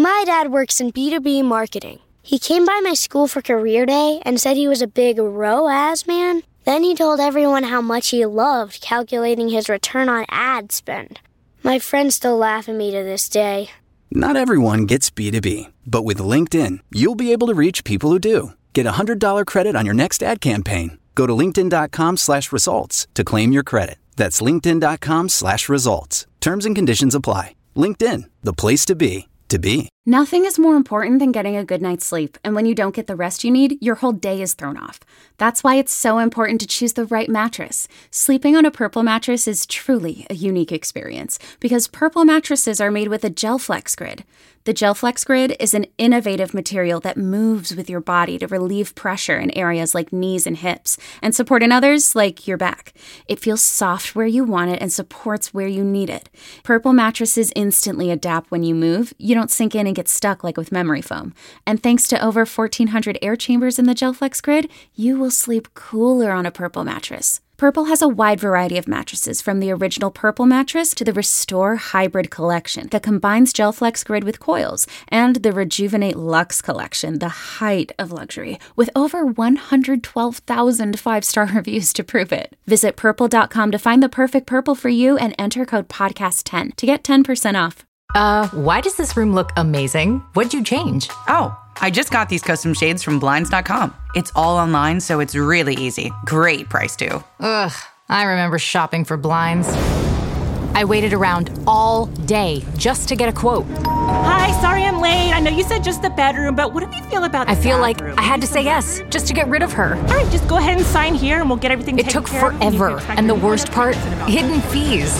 My dad works in B2B marketing. He came by my school for career day and said he was a big ROAS man. Then he told everyone how much he loved calculating his return on ad spend. My friends still laugh at me to this day. Not everyone gets B2B, but with LinkedIn, you'll be able to reach people who do. Get a $100 credit on your next ad campaign. Go to linkedin.com/results to claim your credit. That's linkedin.com/results. Terms and conditions apply. LinkedIn, the place to be, to be. Nothing is more important than getting a good night's sleep, and when you don't get the rest you need, your whole day is thrown off. That's why it's so important to choose the right mattress. Sleeping on a Purple mattress is truly a unique experience, because Purple mattresses are made with a GelFlex Grid. The GelFlex Grid is an innovative material that moves with your body to relieve pressure in areas like knees and hips, and support in others like your back. It feels soft where you want it and supports where you need it. Purple mattresses instantly adapt when you move. You don't sink in and get stuck like with memory foam. And thanks to over 1,400 air chambers in the GelFlex Grid, you will sleep cooler on a Purple mattress. Purple has a wide variety of mattresses, from the original Purple mattress to the Restore Hybrid collection that combines GelFlex Grid with coils, and the Rejuvenate Luxe collection, the height of luxury, with over 112,000 five-star reviews to prove it. Visit purple.com to find the perfect Purple for you and enter code podcast10 to get 10% off. Why does this room look amazing? What'd you change? Oh, I just got these custom shades from Blinds.com. It's all online, so it's really easy. Great price, too. Ugh, I remember shopping for blinds. I waited around all day just to get a quote. Hi, sorry I'm late. I know you said just the bedroom, but what do you feel about the I feel bathroom? like I had to say yes just to get rid of her. All right, just go ahead and sign here and we'll get everything It taken took care of. forever, and the worst part, hidden fees.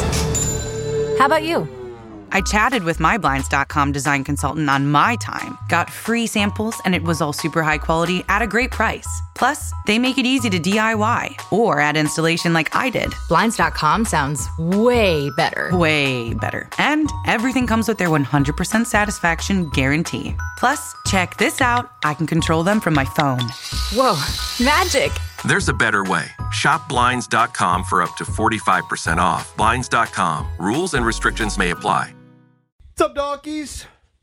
How about you? I chatted with my Blinds.com design consultant on my time, got free samples, and it was all super high quality at a great price. Plus, they make it easy to DIY or add installation like I did. Blinds.com sounds way better. Way better. And everything comes with their 100% satisfaction guarantee. Plus, check this out. I can control them from my phone. Whoa, magic. There's a better way. Shop Blinds.com for up to 45% off. Blinds.com. Rules and restrictions may apply. What's up, donkeys?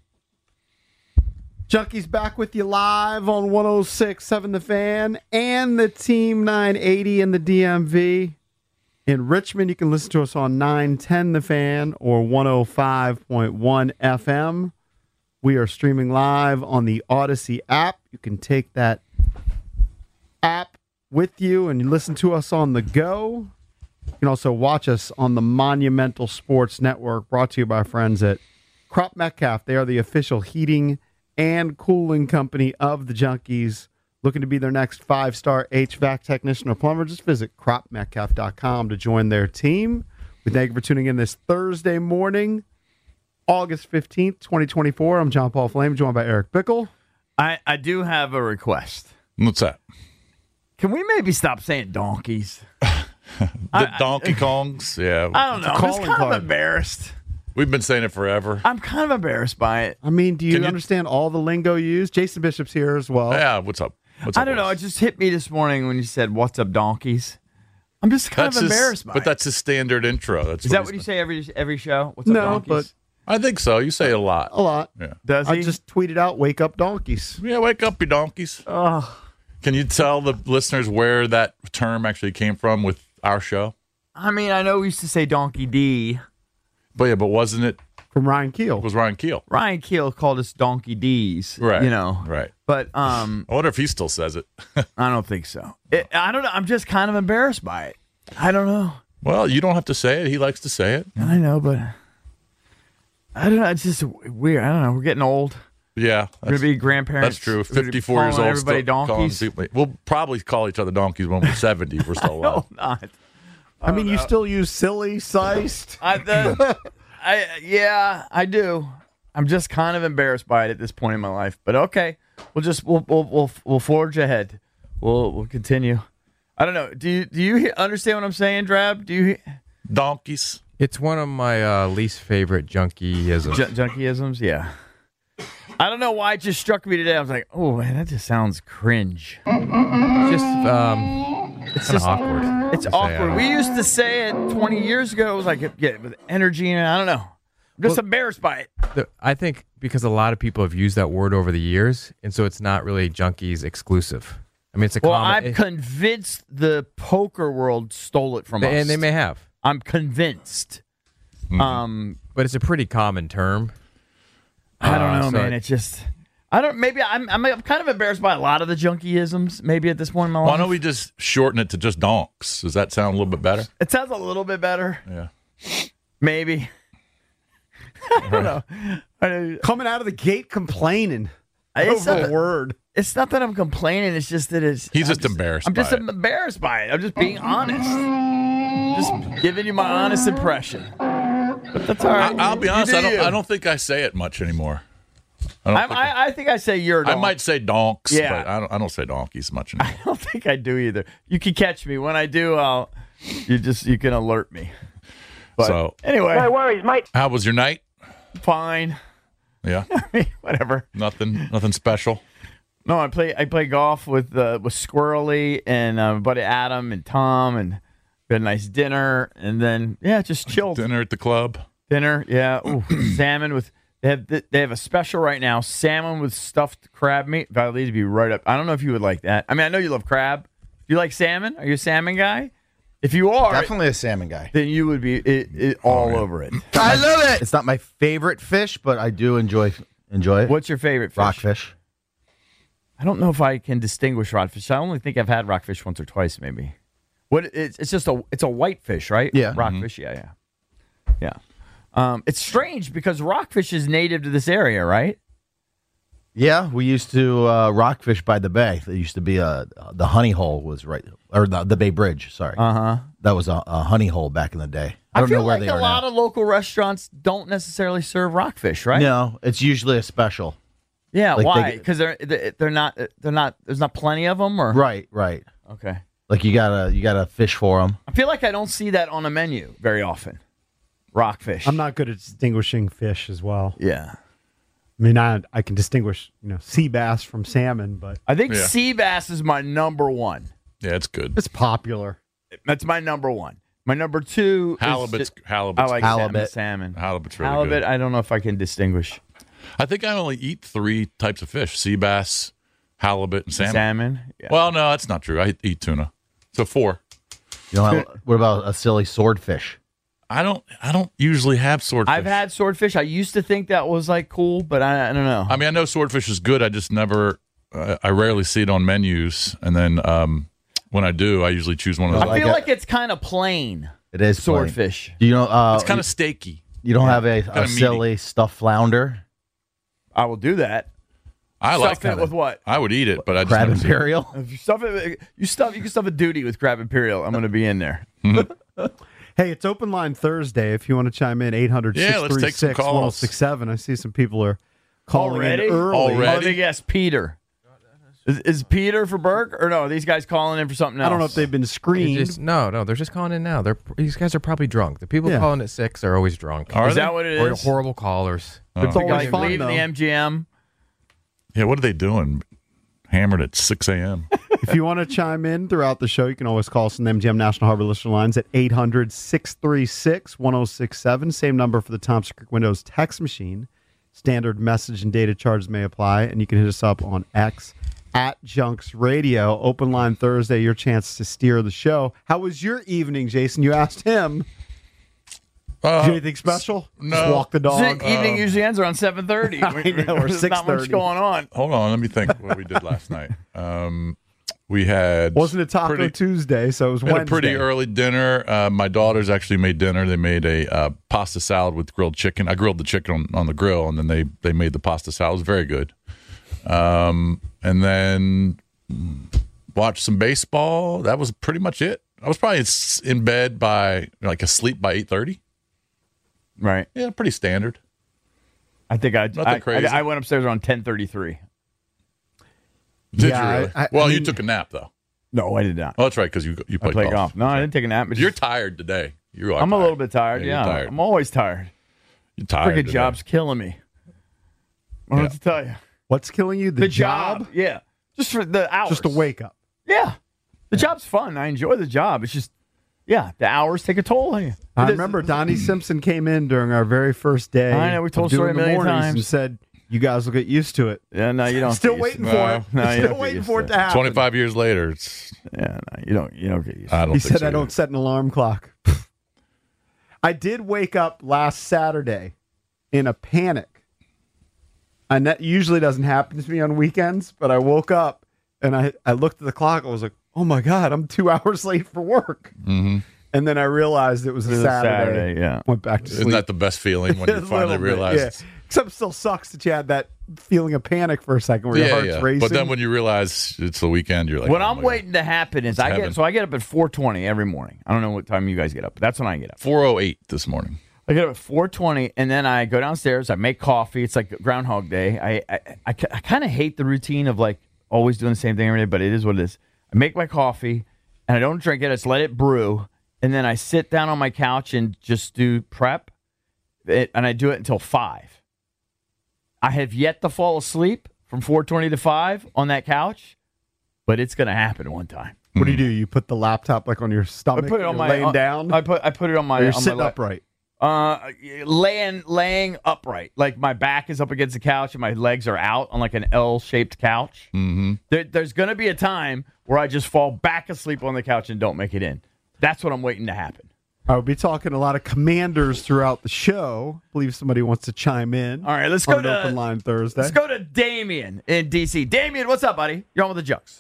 Junkies back with you live on 106.7 The Fan and the Team 980 in the DMV. In Richmond, you can listen to us on 910 The Fan or 105.1 FM. We are streaming live on the Odyssey app. You can take that app with you and you listen to us on the go. You can also watch us on the Monumental Sports Network, brought to you by our friends at Crop Metcalf. They are the official heating and cooling company of the Junkies. Looking to be their next 5-star HVAC technician or plumber? Just visit cropmetcalf.com to join their team. We thank you for tuning in this Thursday morning, August 15th, 2024. I'm John Paul Flame, joined by Eric Bickle. I do have a request. What's that? Can we maybe stop saying donkeys? The Donkey Kongs? Yeah. I don't know. I'm just kind of embarrassed. We've been saying it forever. I'm kind of embarrassed by it. I mean, do you understand all the lingo used? Jason Bishop's here as well. Yeah, what's up? I don't know. It just hit me this morning when you said, "What's up, donkeys?" I'm just kind of embarrassed by it. But that's his standard intro. Is that what you say every show? What's up, donkeys? But I think so. You say it a lot. A lot. Yeah. Does he? I just tweeted out, "Wake up, donkeys." Yeah, wake up, you donkeys. Oh. Can you tell the listeners where that term actually came from with our show? I mean, I know we used to say Donkey D. But wasn't it? From Ryan Keel. It was Ryan Keel. Ryan Keel called us Donkey D's. Right. You know. Right. But I wonder if he still says it. I don't think so. I don't know. I'm just kind of embarrassed by it. I don't know. Well, you don't have to say it. He likes to say it. I know, but I don't know. It's just weird. I don't know. We're getting old. Yeah. We're going to be grandparents. That's true. 54 years old. Everybody donkeys. We'll probably call each other donkeys when we're 70. We're still alive. No, not. I mean, you still use silly, sized. Yeah, I do. I'm just kind of embarrassed by it at this point in my life. But okay, we'll forge ahead. We'll continue. I don't know. Do you understand what I'm saying, Drab? Do you? Donkeys. It's one of my least favorite junkie-isms. Junkie-isms, yeah. I don't know why it just struck me today. I was like, oh man, that just sounds cringe. It's just awkward. It's awkward. We used to say it 20 years ago. It was like with energy, and I don't know. I'm just embarrassed by it. I think because a lot of people have used that word over the years, and so it's not really junkies exclusive. I mean, it's a I'm convinced the poker world stole it from us. And they may have. I'm convinced. But it's a pretty common term. I don't know, man. It's just... Maybe I'm kind of embarrassed by a lot of the junkie-isms, maybe at this point in my life. Why don't we just shorten it to just donks? Does that sound a little bit better? It sounds a little bit better. Yeah. Maybe. I don't know. Coming out of the gate complaining over a word. It's not that I'm complaining. It's just that He's just embarrassed I'm by just it. embarrassed by it. I'm just being honest. Just giving you my honest impression. But that's all right. I'll be honest. I don't think I say it much anymore. I think I say you're. I might say donks, Yeah. but I don't say donkeys much anymore. I don't think I do either. You can catch me when I do. You can alert me. But So anyway, No worries, mate. how was your night? fine. Yeah, Whatever. nothing special. No, I play golf with Squirrely and my buddy Adam and Tom, and we had a nice dinner, and then just chilled. Dinner at the club. Yeah. Ooh, salmon with. They have a special right now. Salmon with stuffed crab meat. Valdez would be right up. I don't know if you would like that. I mean, I know you love crab. Do you like salmon? Are you a salmon guy? If you are, definitely a salmon guy. Then you would be all over it. I love it. It's not my favorite fish, but I do enjoy it. What's your favorite fish? Rockfish. I don't know if I can distinguish rockfish. I only think I've had rockfish once or twice, maybe. It's just a white fish, right? Yeah. Rockfish. Yeah. It's strange because rockfish is native to this area, right? Yeah, we used to rockfish by the bay. There used to be the honey hole was right, or the Bay Bridge. Sorry, that was a honey hole back in the day. I don't feel know where like they are a lot now. of local restaurants don't necessarily serve rockfish, right? No, it's usually a special. Yeah, Like why? Because they're not. There's not plenty of them, or Right. Okay. Like you gotta fish for them. I feel like I don't see that on a menu very often. Rockfish. I'm not good at distinguishing fish as well. Yeah. I mean, I can distinguish, sea bass from salmon, but I think sea bass is my number one. Yeah, it's good. It's popular. That's my number one. My number two Halibut's I like halibut. salmon. Halibut's really Halibut, good. I don't know if I can distinguish. I think I only eat 3 types of fish: sea bass, halibut, and salmon. Yeah. Well, no, that's not true. I eat tuna. So 4. What about a silly swordfish? I don't usually have swordfish. I've had swordfish. I used to think that was like cool, but I don't know. I mean, I know swordfish is good. I just never. I rarely see it on menus, and then when I do, I usually choose one of those. I feel like it's kind of plain. It is plain. Swordfish. Do you know? It's kind of steaky. You don't have a meaty. silly stuffed flounder? I will do that. I like Stuff it with what? I would eat it, but I just Crab never see it. imperial? If you stuff it, you can stuff a duty with crab imperial. I'm going to be in there. Hey, it's open line Thursday. If you want to chime in, 800-636-1067. I see some people are calling Already? in early. Oh, let me guess, Peter. Is Peter for Burke, or no? Are these guys calling in for something else? I don't know if they've been screened. No, they're just calling in now. These guys are probably drunk. The people calling at 6 are always drunk. Is that what it Or is? horrible callers. It's always Like fun, leaving though. the MGM. Yeah, what are they doing? Hammered at 6 a.m. If you want to chime in throughout the show, you can always call us on the MGM National Harbor listener lines at 800-636-1067. Same number for the Thompson Creek Windows text machine. Standard message and data charges may apply, and you can hit us up on X at Junks Radio. Open line Thursday, your chance to steer the show. How was your evening, Jason? You asked him. Did you do anything special? No. Just walk the dog. Evening usually ends around 7:30. I know, or There's not much 6:30. going on. Hold on, let me think what we did last night. We had Wasn't it Taco Tuesday, so it was we had Wednesday. a pretty early dinner. My daughters actually made dinner. They made a pasta salad with grilled chicken. I grilled the chicken on the grill, and then they made the pasta salad. It was very good. And then watched some baseball. That was pretty much it. I was probably in bed asleep by 8:30. Right. Yeah, pretty standard. I think Nothing crazy. I went upstairs around 10:33. Did Yeah, you really? I you mean- took a nap though. No, I did not. Oh, that's right, because you I played played golf. golf. No, I didn't take a nap. But You're tired today. You are. I'm a tired. little bit tired. Yeah, Yeah, you're tired. I'm always tired. You're tired. Freaking today. job's killing me. I don't have to tell you. What's killing you? The job? Yeah. Just for the hours. Just to wake up. Yeah. The job's fun. I enjoy the job. It's just, the hours take a toll on you. I remember Donnie Simpson came in during our very first day. I know, we told of the story doing a million the mornings times. and said, You guys will get used to it. Yeah, no, you don't. Still waiting for it. No, you Still don't waiting get for it used to happen. 25 years later, it's. Yeah, no, you don't get used to it. I don't He think said so I don't either. set an alarm clock. I did wake up last Saturday in a panic. And that usually doesn't happen to me on weekends, but I woke up and I looked at the clock. I was like, oh my God, I'm 2 hours late for work. Mm-hmm. And then I realized it was a Saturday. Yeah. Went back to sleep. Isn't that the best feeling when A you little finally bit, realize? yeah. Except it still sucks that you had that feeling of panic for a second where your heart's racing. But then when you realize it's the weekend, you're like, what oh I'm my God. waiting to happen is I get up at 4:20 every morning. I don't know what time you guys get up, but that's when I get up. 4:08 this morning. I get up at 4:20, and then I go downstairs. I make coffee. It's like Groundhog Day. I kind of hate the routine of like always doing the same thing every day, but it is what it is. I make my coffee, and I don't drink it. I just let it brew, and then I sit down on my couch and just do prep, and I do it until 5. I have yet to fall asleep from 4:20 to 5 on that couch, but it's going to happen one time. What do? You put the laptop like on your stomach? I put it on my laying down. I put it on my. Or you're on sitting my upright. Laying upright, like my back is up against the couch and my legs are out on like an L-shaped couch. Mm-hmm. There's going to be a time where I just fall back asleep on the couch and don't make it in. That's what I'm waiting to happen. I'll be talking a lot of Commanders throughout the show. I believe somebody wants to chime in. All right, let's go on to Open Line Thursday. Let's go to Damien in DC. Damien, what's up, buddy? You're on with the Jux.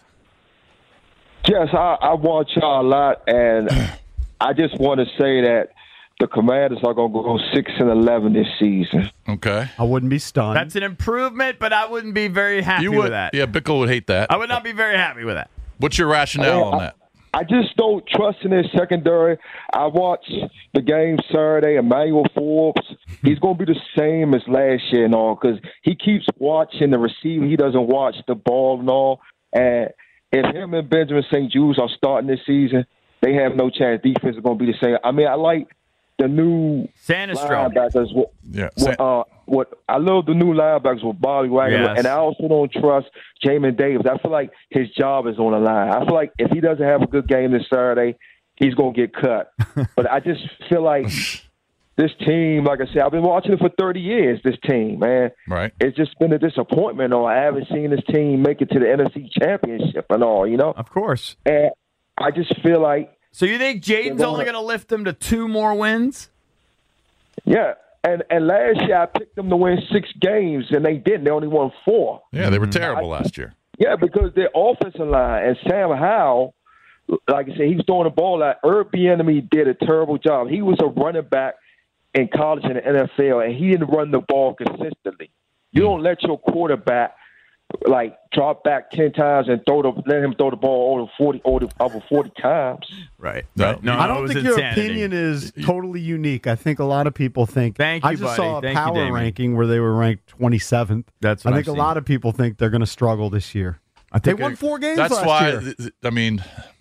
Yes, I watch y'all a lot, and I just want to say that the Commanders are going to go 6-11 this season. Okay. I wouldn't be stunned. That's an improvement, but I wouldn't be very happy with that. Yeah, Bickle would hate that. I would not be very happy with that. What's your rationale on that? I just don't trust in his secondary. I watched the game Saturday. Emmanuel Forbes, he's going to be the same as last year and all because he keeps watching the receiver. He doesn't watch the ball and all. And if him and Benjamin St. Jude are starting this season, they have no chance. Defense is going to be the same. I mean, I like the new linebackers. Yeah. What I love the new linebackers with Bobby Wagner, Yes. and I also don't trust Jamin Davis. I feel like his job is on the line. I feel like if he doesn't have a good game this Saturday, he's going to get cut. But I just feel like this team, like I said, I've been watching it for 30 years, this team, man. Right. It's just been a disappointment. Or I haven't seen this team make it to the NFC Championship and all, you know? Of course. And I just feel like. So you think Jaden's only going to lift them to 2 more wins? Yeah. And last year I picked them to win 6 games, and they didn't. They only won 4. Yeah, they were terrible last year. Yeah, because their offensive line and Sam Howell, like I said, he was throwing the ball out. Herb Bieniemy did a terrible job. He was a running back in college and the NFL, and he didn't run the ball consistently. You don't let your quarterback like drop back 10 times and let him throw the ball over 40 times. Right. No, I don't think your opinion is totally unique. I think a lot of people think. Thank you, I just buddy. saw a Thank you, power Damien. ranking where they were ranked 27th. That's what I think I've a lot of people think they're going to struggle this year. They won 4 games That's last why, year. I mean,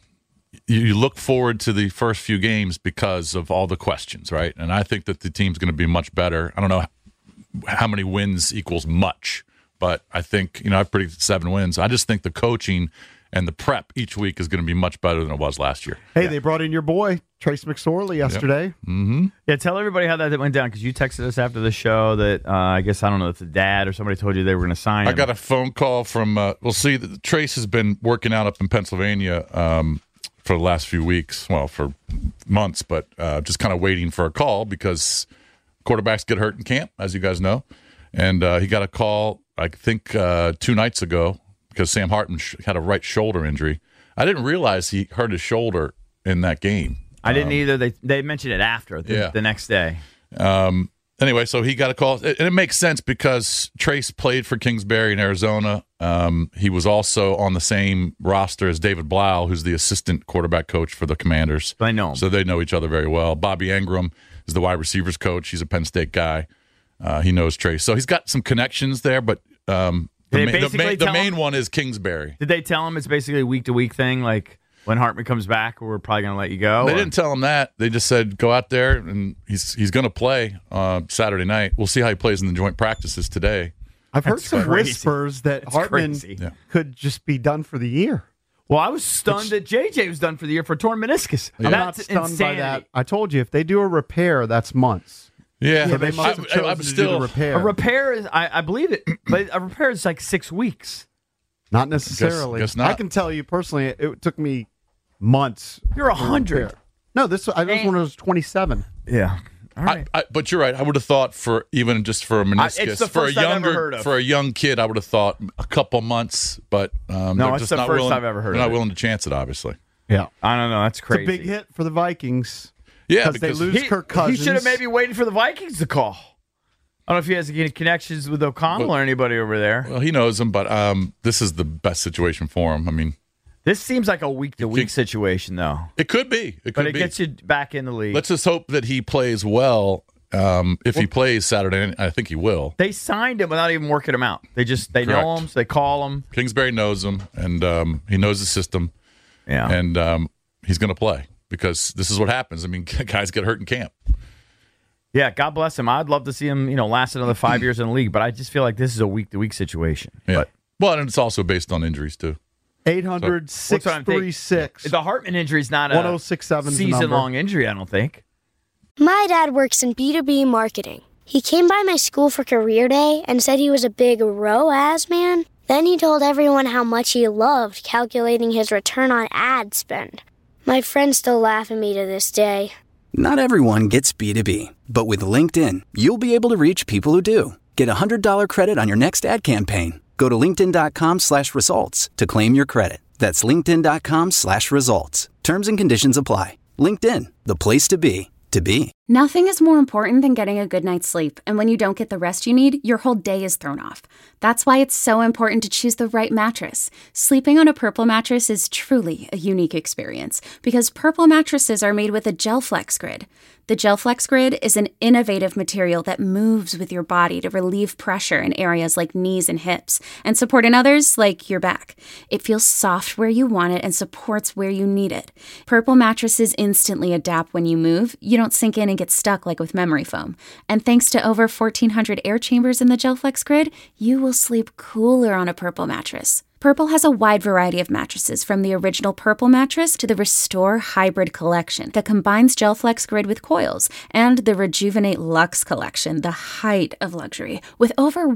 you look forward to the first few games because of all the questions, right? And I think that the team's going to be much better. I don't know how many wins equals much, but I think, I've predicted 7 wins. I just think the coaching and the prep each week is going to be much better than it was last year. Hey, they brought in your boy, Trace McSorley, yesterday. Mm-hmm. Yeah, tell everybody how that went down because you texted us after the show that I guess, I don't know if the dad or somebody told you they were going to sign him. I got a phone call from, Trace has been working out up in Pennsylvania for the last few weeks, well, for months, but just kind of waiting for a call because quarterbacks get hurt in camp, as you guys know. And he got a call, I think, 2 nights ago because Sam Hartman had a right shoulder injury. I didn't realize he hurt his shoulder in that game. I didn't either. They mentioned it after the next day. Anyway, so he got a call. And it makes sense because Trace played for Kingsbury in Arizona. He was also on the same roster as David Blau, who's the assistant quarterback coach for the Commanders. I know him. So they know each other very well. Bobby Engram is the wide receivers coach. He's a Penn State guy. He knows Trace. So he's got some connections there, but the main one is Kingsbury. Did they tell him it's basically a week-to-week thing, like when Hartman comes back, we're probably going to let you go? They didn't tell him that. They just said, go out there, and he's going to play Saturday night. We'll see how he plays in the joint practices today. I've heard some whispers that Hartman could just be done for the year. Well, I was stunned that JJ was done for the year for torn meniscus. I'm not stunned by that. I told you, if they do a repair, that's months. Yeah, So they must have chosen I'm to do still the repair. A repair is, I believe it, but a repair is like 6 weeks. Not necessarily. Guess not. I can tell you personally, it took me months. You're 100. repair. No, this I was when I was 27. Yeah. All right. But you're right. I would have thought for even just for a meniscus, it's the for a first I've ever younger, heard of. for a young kid, I would have thought a couple months. But No, they're it's just the not first willing, I've ever heard they're of not it. willing to chance it, obviously. Yeah. I don't know. That's It's crazy. a big hit for the Vikings. Yeah, because they because lose Kirk Cousins. He should have maybe waited for the Vikings to call. I don't know if he has any connections with O'Connell or anybody over there. Well, he knows him, but this is the best situation for him. I mean, This seems like a week-to-week situation, though. it could be. It could But it be. gets you back in the league. Let's just hope that he plays well. If he plays Saturday, I think he will. They signed him without even working him out. They know Correct. him, so they call him. Kingsbury knows him, and he knows the system. Yeah. And he's going to play because this is what happens. I mean, guys get hurt in camp. Yeah, God bless him. I'd love to see him, last another 5 years in the league, but I just feel like this is a week-to-week situation. Yeah. But Well, and it's also based on injuries, too. 800-636. the Hartman injury is not a 1067 's the number. season-long injury, I don't think. My dad works in B2B marketing. He came by my school for career day and said he was a big ROAS man. Then he told everyone how much he loved calculating his return on ad spend. My friends still laugh at me to this day. Not everyone gets B2B, but with LinkedIn, you'll be able to reach people who do. Get a $100 credit on your next ad campaign. Go to linkedin.com/results to claim your credit. That's linkedin.com/results. Terms and conditions apply. LinkedIn, the place to be, to be. Nothing is more important than getting a good night's sleep, and when you don't get the rest you need, your whole day is thrown off. That's why it's so important to choose the right mattress. Sleeping on a Purple mattress is truly a unique experience because Purple mattresses are made with a GelFlex grid. The GelFlex grid is an innovative material that moves with your body to relieve pressure in areas like knees and hips and support in others like your back. It feels soft where you want it and supports where you need it. Purple mattresses instantly adapt when you move. You don't sink in and get stuck like with memory foam. And thanks to over 1,400 air chambers in the GelFlex grid, you will sleep cooler on a Purple mattress. Purple has a wide variety of mattresses, from the original Purple mattress to the Restore Hybrid collection that combines GelFlex grid with coils, and the Rejuvenate Luxe collection, the height of luxury, with over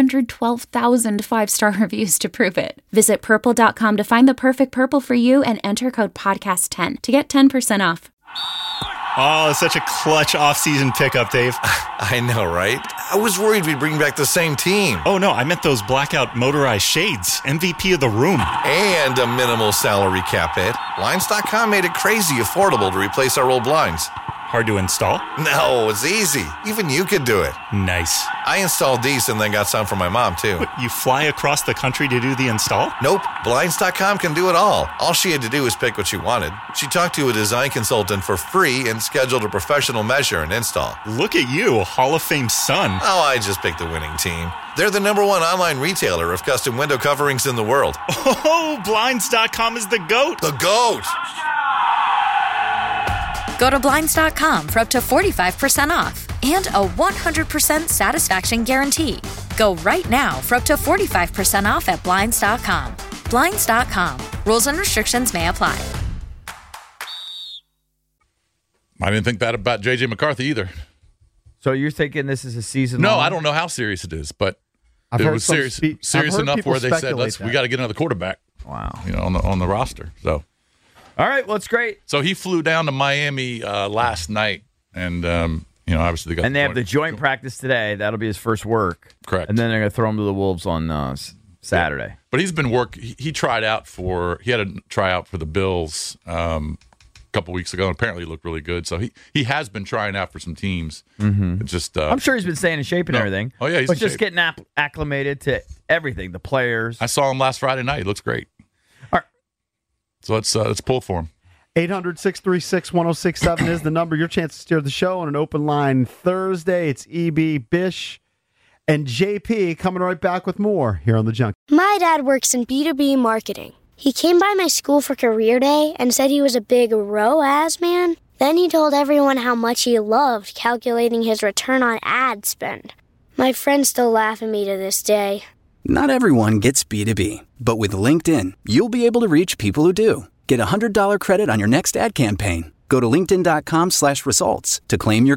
112,000 five-star reviews to prove it. Visit purple.com to find the perfect Purple for you and enter code podcast10 to get 10% off. Oh, such a clutch off-season pickup, Dave. I know, right? I was worried we'd bring back the same team. Oh, no, I meant those blackout motorized shades. MVP of the room. And a minimal salary cap hit. Blinds.com made it crazy affordable to replace our old blinds. Hard to install? No, it's easy. Even you could do it. Nice. I installed these and then got some for my mom, too. But you fly across the country to do the install? Nope. Blinds.com can do it all. All she had to do was pick what she wanted. She talked to a design consultant for free and scheduled a professional measure and install. Look at you, Hall of Fame son. Oh, I just picked the winning team. They're the #1 online retailer of custom window coverings in the world. Oh, Blinds.com is the GOAT. The GOAT! Go to Blinds.com for up to 45% off and a 100% satisfaction guarantee. Go right now for up to 45% off at Blinds.com. Blinds.com. Rules and restrictions may apply. I didn't think that about J.J. McCarthy either. So you're thinking this is a season? No, long? I don't know how serious it is, but I've it heard was some serious, I've serious heard enough people where they said, speculate we got to get another quarterback. Wow. On the roster. So. All right, well, it's great. So he flew down to Miami last night, and obviously they got. And they have the joint practice today. That'll be his first work. Correct. And then they're going to throw him to the Wolves on Saturday. Yeah. But he's been He tried out he had a tryout for the Bills a couple weeks ago, and apparently he looked really good. So he has been trying out for some teams. Mm-hmm. It's just I'm sure he's been staying in shape and everything. Oh yeah, he's but in just shape. getting acclimated to everything, the players. I saw him last Friday night. He looks great. All right. So let's pull for him. 800-636-1067 is the number. Your chance to steer the show on an open line Thursday. It's EB, Bish, and JP coming right back with more here on The Junk. My dad works in B2B marketing. He came by my school for career day and said he was a big ROAS man. Then he told everyone how much he loved calculating his return on ad spend. My friends still laugh at me to this day. Not everyone gets B2B, but with LinkedIn, you'll be able to reach people who do. Get a $100 credit on your next ad campaign. Go to linkedin.com/results to claim your credit.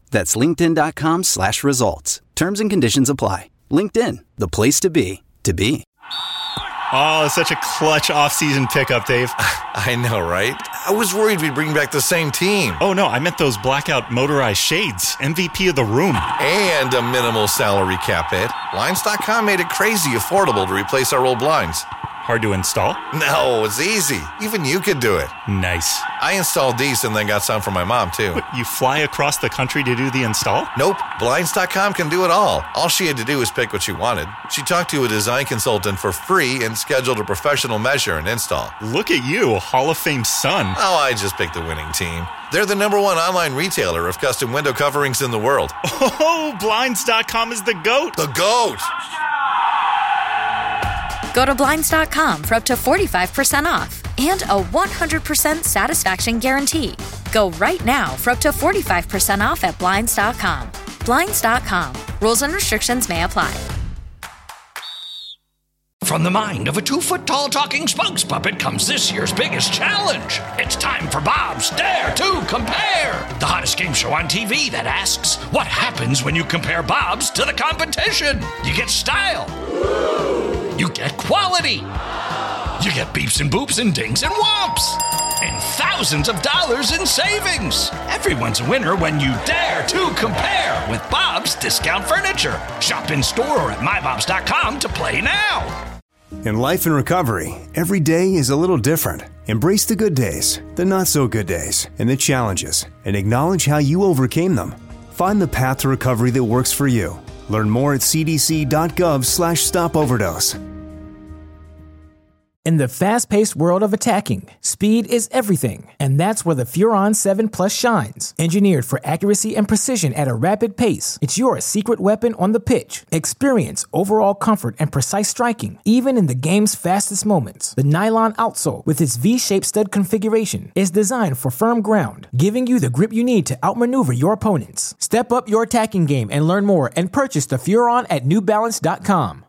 That's linkedin.com/results. Terms and conditions apply. LinkedIn, the place to be, to be. Oh, such a clutch off-season pickup, Dave. I know, right? I was worried we'd bring back the same team. Oh, no, I meant those blackout motorized shades. MVP of the room. And a minimal salary cap hit. Blinds.com made it crazy affordable to replace our old blinds. Hard to install? No, it's easy. Even you could do it. Nice. I installed these and then got some for my mom, too. What, you fly across the country to do the install? Nope. Blinds.com can do it all. All she had to do was pick what she wanted. She talked to a design consultant for free and scheduled a professional measure and install. Look at you, Hall of Fame son. Oh, I just picked the winning team. They're the #1 online retailer of custom window coverings in the world. Oh, Blinds.com is the GOAT. The GOAT! Go to Blinds.com for up to 45% off and a 100% satisfaction guarantee. Go right now for up to 45% off at Blinds.com. Blinds.com. Rules and restrictions may apply. From the mind of a 2-foot-tall talking spokes puppet comes this year's biggest challenge. It's time for Bob's Dare to Compare, the hottest game show on TV that asks, what happens when you compare Bob's to the competition? You get style. You get quality. You get beeps and boops and dings and whomps. And thousands of dollars in savings. Everyone's a winner when you dare to compare with Bob's Discount Furniture. Shop in store or at mybobs.com to play now. In life and recovery, every day is a little different. Embrace the good days, the not so good days, and the challenges, and acknowledge how you overcame them. Find the path to recovery that works for you. Learn more at cdc.gov/stopoverdose. In the fast-paced world of attacking, speed is everything, and that's where the Furon 7 Plus shines. Engineered for accuracy and precision at a rapid pace, it's your secret weapon on the pitch. Experience overall comfort and precise striking, even in the game's fastest moments. The nylon outsole, with its V-shaped stud configuration, is designed for firm ground, giving you the grip you need to outmaneuver your opponents. Step up your attacking game and learn more and purchase the Furon at NewBalance.com.